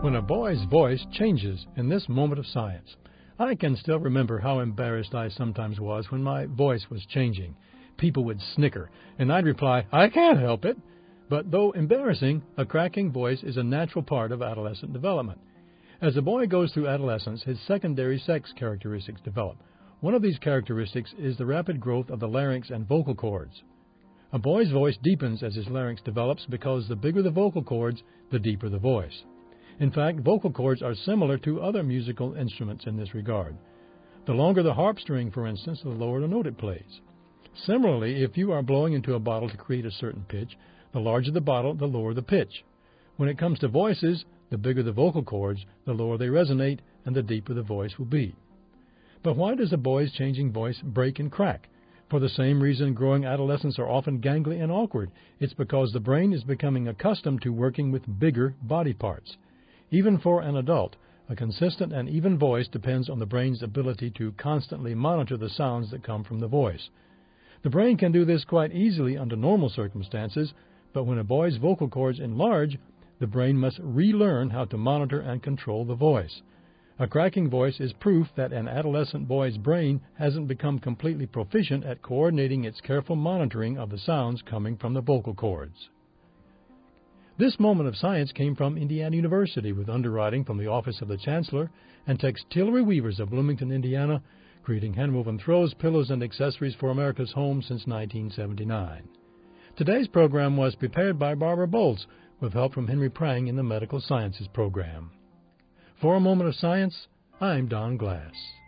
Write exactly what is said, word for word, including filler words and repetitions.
when a boy's voice changes in this moment of science. I can still remember how embarrassed I sometimes was when my voice was changing. People would snicker, and I'd reply, "I can't help it." But though embarrassing, a cracking voice is a natural part of adolescent development. As a boy goes through adolescence, his secondary sex characteristics develop. One of these characteristics is the rapid growth of the larynx and vocal cords. A boy's voice deepens as his larynx develops because the bigger the vocal cords, the deeper the voice. In fact, vocal cords are similar to other musical instruments in this regard. The longer the harp string, for instance, the lower the note it plays. Similarly, if you are blowing into a bottle to create a certain pitch, the larger the bottle, the lower the pitch. When it comes to voices, the bigger the vocal cords, the lower they resonate, and the deeper the voice will be. But why does a boy's changing voice break and crack? For the same reason growing adolescents are often gangly and awkward. It's because the brain is becoming accustomed to working with bigger body parts. Even for an adult, a consistent and even voice depends on the brain's ability to constantly monitor the sounds that come from the voice. The brain can do this quite easily under normal circumstances, but when a boy's vocal cords enlarge, the brain must relearn how to monitor and control the voice. A cracking voice is proof that an adolescent boy's brain hasn't become completely proficient at coordinating its careful monitoring of the sounds coming from the vocal cords. This moment of science came from Indiana University with underwriting from the Office of the Chancellor and Textillery Weavers of Bloomington, Indiana, creating handwoven throws, pillows, and accessories for America's home since nineteen seventy-nine. Today's program was prepared by Barbara Bolts with help from Henry Prang in the Medical Sciences program. For a Moment of Science, I'm Don Glass.